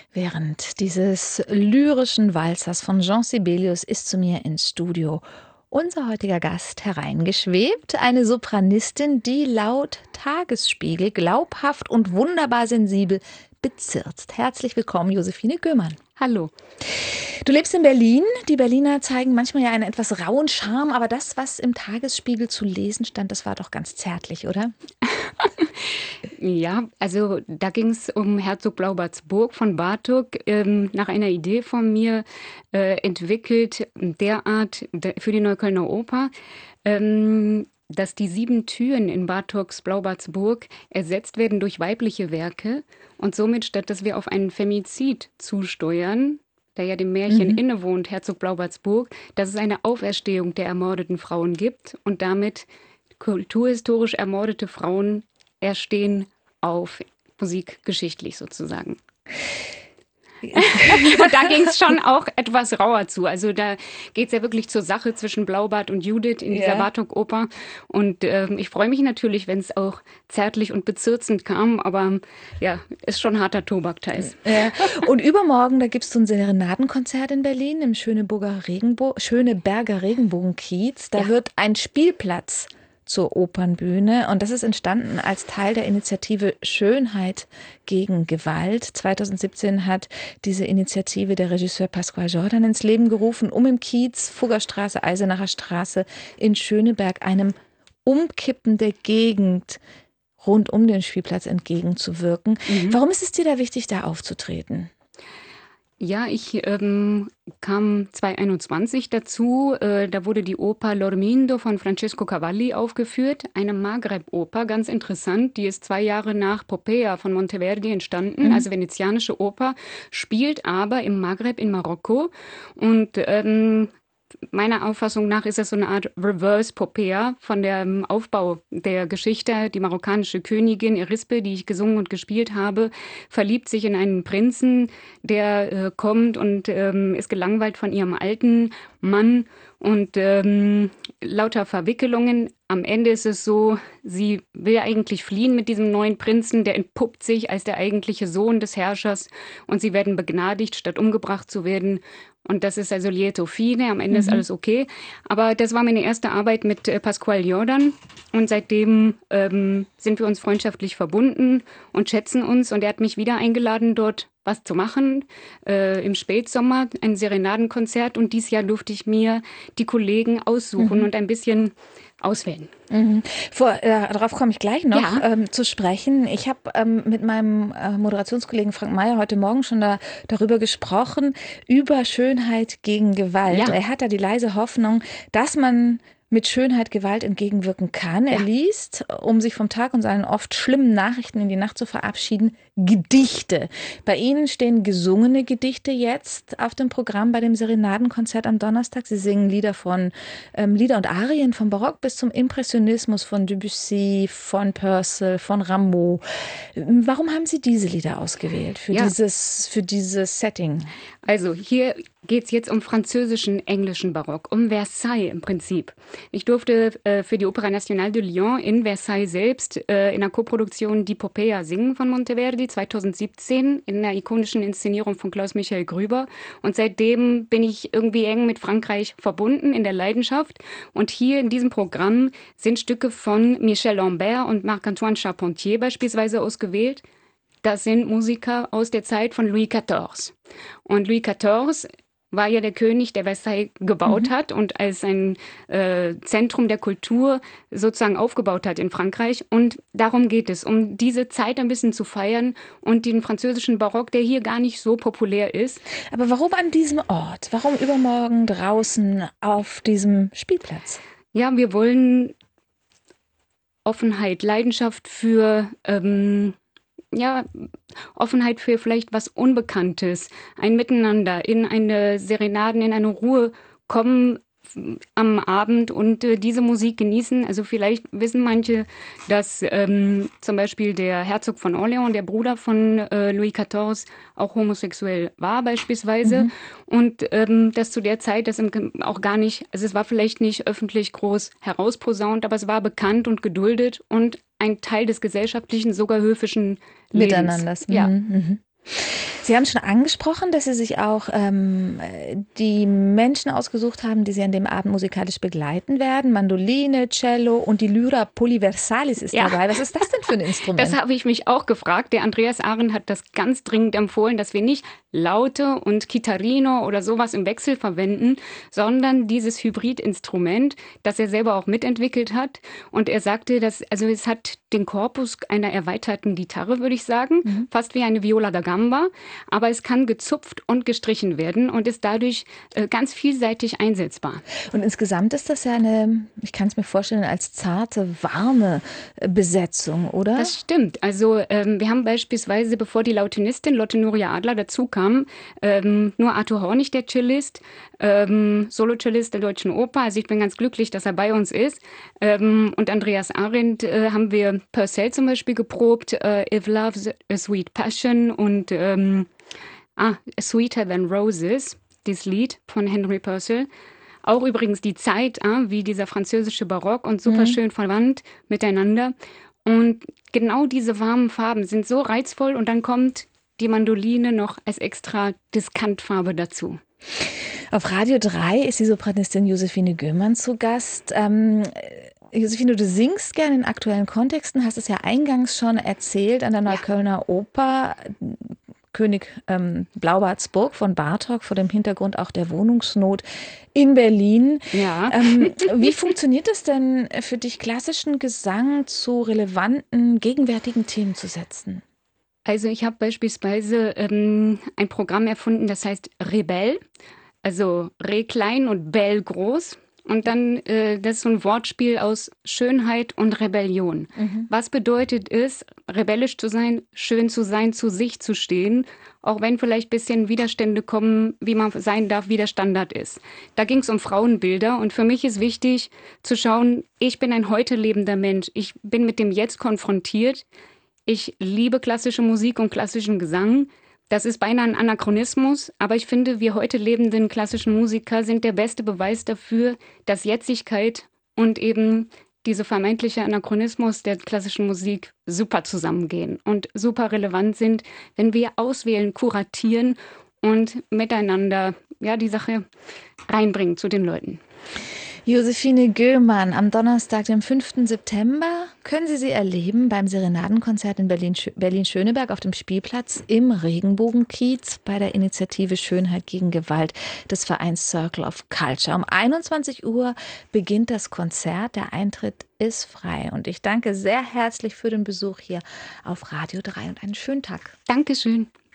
Während dieses lyrischen Walzers von Jean Sibelius ist zu mir ins Studio unser heutiger Gast hereingeschwebt, eine Sopranistin, die laut Tagesspiegel glaubhaft und wunderbar sensibel bezirzt. Herzlich willkommen, Josephine Göhmann. Hallo. Du lebst in Berlin. Die Berliner zeigen manchmal ja einen etwas rauen Charme, aber das, was im Tagesspiegel zu lesen stand, das war doch ganz zärtlich, oder? Ja, also da ging es um Herzog Blaubartsburg von Bartók, nach einer Idee von mir entwickelt, derart für die Neuköllner Oper, dass die 7 Türen in Bartóks Blaubartsburg ersetzt werden durch weibliche Werke und somit, statt dass wir auf einen Femizid zusteuern, der ja dem Märchen Mhm. innewohnt, Herzog Blaubartsburg, dass es eine Auferstehung der ermordeten Frauen gibt und damit kulturhistorisch ermordete Frauen erstehen auf, musikgeschichtlich sozusagen. Und da ging es schon auch etwas rauer zu. Also da geht es ja wirklich zur Sache zwischen Blaubart und Judith in dieser Ja. Bartók-Oper. Und ich freue mich natürlich, wenn es auch zärtlich und bezirzend kam, aber ja, ist schon harter Tobak teils. Ja. Und übermorgen, da gibst du ein Serenadenkonzert in Berlin im Schöneberger Regenbogenkiez. Da Ja. wird ein Spielplatz zur Opernbühne und das ist entstanden als Teil der Initiative Schönheit gegen Gewalt. 2017 hat diese Initiative der Regisseur Pascual Jordan ins Leben gerufen, um im Kiez, Fuggerstraße, Eisenacher Straße in Schöneberg einem Umkippen der Gegend rund um den Spielplatz entgegenzuwirken. Mhm. Warum ist es dir da wichtig, da aufzutreten? Ja, ich kam 2021 dazu. Da wurde die Oper L'Ormindo von Francesco Cavalli aufgeführt, eine Maghreb-Oper, ganz interessant. Die ist 2 Jahre nach Popea von Monteverdi entstanden, Mhm. also venezianische Oper, spielt aber im Maghreb in Marokko. Und meiner Auffassung nach ist das so eine Art Reverse-Popea von dem Aufbau der Geschichte. Die marokkanische Königin Erispe, die ich gesungen und gespielt habe, verliebt sich in einen Prinzen, der kommt und ist gelangweilt von ihrem alten Mann und lauter Verwickelungen. Am Ende ist es so, sie will eigentlich fliehen mit diesem neuen Prinzen, der entpuppt sich als der eigentliche Sohn des Herrschers und sie werden begnadigt, statt umgebracht zu werden. Und das ist also lieto fine, am Ende ist Mhm. alles okay. Aber das war meine erste Arbeit mit Pascual Jordan und seitdem sind wir uns freundschaftlich verbunden und schätzen uns. Und er hat mich wieder eingeladen, dort was zu machen, im Spätsommer, ein Serenadenkonzert. Und dieses Jahr durfte ich mir die Kollegen aussuchen Mhm. und ein bisschen auswählen. Mhm. Darauf komme ich gleich noch Ja, zu sprechen. Ich habe mit meinem Moderationskollegen Frank Mayer heute Morgen schon darüber gesprochen, über Schönheit gegen Gewalt. ja, Er hat da die leise Hoffnung, dass man mit Schönheit Gewalt entgegenwirken kann. Er ja. liest, um sich vom Tag und seinen oft schlimmen Nachrichten in die Nacht zu verabschieden, Gedichte. Bei Ihnen stehen gesungene Gedichte jetzt auf dem Programm bei dem Serenadenkonzert am Donnerstag. Sie singen Lieder und Arien vom Barock bis zum Impressionismus, von Debussy, von Purcell, von Rameau. Warum haben Sie diese Lieder ausgewählt Ja, für dieses Setting? also hier geht es jetzt um französischen, englischen Barock, um Versailles im Prinzip. Ich durfte für die Opera Nationale de Lyon in Versailles selbst in einer Koproduktion die Popea singen von Monteverdi 2017 in einer ikonischen Inszenierung von Klaus-Michael Grüber. Und seitdem bin ich irgendwie eng mit Frankreich verbunden in der Leidenschaft. Und hier in diesem Programm sind Stücke von Michel Lambert und Marc-Antoine Charpentier beispielsweise ausgewählt. Das sind Musiker aus der Zeit von Louis XIV. Und Louis XIV war ja der König, der Versailles gebaut Mhm. hat und als ein Zentrum der Kultur sozusagen aufgebaut hat in Frankreich. Und darum geht es, um diese Zeit ein bisschen zu feiern und den französischen Barock, der hier gar nicht so populär ist. Aber warum an diesem Ort? Warum übermorgen draußen auf diesem Spielplatz? Ja, wir wollen Offenheit, Leidenschaft für ja, Offenheit für vielleicht was Unbekanntes, ein Miteinander in eine Serenaden, in eine Ruhe kommen am Abend und diese Musik genießen. Also vielleicht wissen manche, dass zum Beispiel der Herzog von Orléans, der Bruder von Louis XIV, auch homosexuell war beispielsweise. Mhm. Und dass zu der Zeit das auch gar nicht, also es war vielleicht nicht öffentlich groß herausposaunt, aber es war bekannt und geduldet und ein Teil des gesellschaftlichen, sogar höfischen Lebens. Miteinanders. Ja. Mhm. Mhm. Sie haben schon angesprochen, dass Sie sich auch die Menschen ausgesucht haben, die Sie an dem Abend musikalisch begleiten werden. Mandoline, Cello und die Lyra Polyversalis ist dabei. Was ist das denn für ein Instrument? Das habe ich mich auch gefragt. Der Andreas Arendt hat das ganz dringend empfohlen, dass wir nicht Laute und Chitarrino oder sowas im Wechsel verwenden, sondern dieses Hybridinstrument, das er selber auch mitentwickelt hat. Und er sagte, dass, also es hat den Korpus einer erweiterten Gitarre, würde ich sagen, fast wie eine Viola da Gamba, aber es kann gezupft und gestrichen werden und ist dadurch ganz vielseitig einsetzbar. Und insgesamt ist das ja eine, ich kann es mir vorstellen, als zarte, warme Besetzung, oder? Das stimmt. Also wir haben beispielsweise, bevor die Lautinistin Lotte Nuria Adler dazu kam, nur Arthur Hornig, der Cellist, Solo-Cellist der Deutschen Oper. Also ich bin ganz glücklich, dass er bei uns ist. Und Andreas Arendt haben wir Purcell zum Beispiel geprobt, If Love's a Sweet Passion und Sweeter Than Roses, dieses Lied von Henry Purcell. Auch übrigens die Zeit, wie dieser französische Barock und super schön verwandt miteinander. Und genau diese warmen Farben sind so reizvoll und dann kommt die Mandoline noch als extra Diskantfarbe dazu. Auf Radio 3 ist die Sopranistin Josephine Göhmann zu Gast. Josephine, du singst gerne in aktuellen Kontexten, hast es ja eingangs schon erzählt an der Neuköllner Oper. König Blaubartsburg von Bartók, vor dem Hintergrund auch der Wohnungsnot in Berlin. Ja. Wie funktioniert es denn für dich, klassischen Gesang zu relevanten, gegenwärtigen Themen zu setzen? Also ich habe beispielsweise ein Programm erfunden, das heißt Rebell, also Re klein und Bell groß. Und dann, das ist so ein Wortspiel aus Schönheit und Rebellion. Was bedeutet es, rebellisch zu sein, zu sich zu stehen, auch wenn vielleicht ein bisschen Widerstände kommen, wie man sein darf, wie der Standard ist. Da ging es um Frauenbilder und für mich ist wichtig zu schauen, ich bin ein heute lebender Mensch. Ich bin mit dem Jetzt konfrontiert. Ich liebe klassische Musik und klassischen Gesang. Das ist beinahe ein Anachronismus, aber ich finde, wir heute lebenden klassischen Musiker sind der beste Beweis dafür, dass Jetzigkeit und eben dieser vermeintliche Anachronismus der klassischen Musik super zusammengehen und super relevant sind, wenn wir auswählen, kuratieren und miteinander die Sache reinbringen zu den Leuten. Josephine Göhmann, am Donnerstag, dem 5. September, können Sie erleben beim Serenadenkonzert in Berlin-Schöneberg auf dem Spielplatz im Regenbogenkiez bei der Initiative Schönheit gegen Gewalt des Vereins Circle of Culture. Um 21 Uhr beginnt das Konzert. Der Eintritt ist frei. Und ich danke sehr herzlich für den Besuch hier auf Radio 3 und einen schönen Tag. Dankeschön.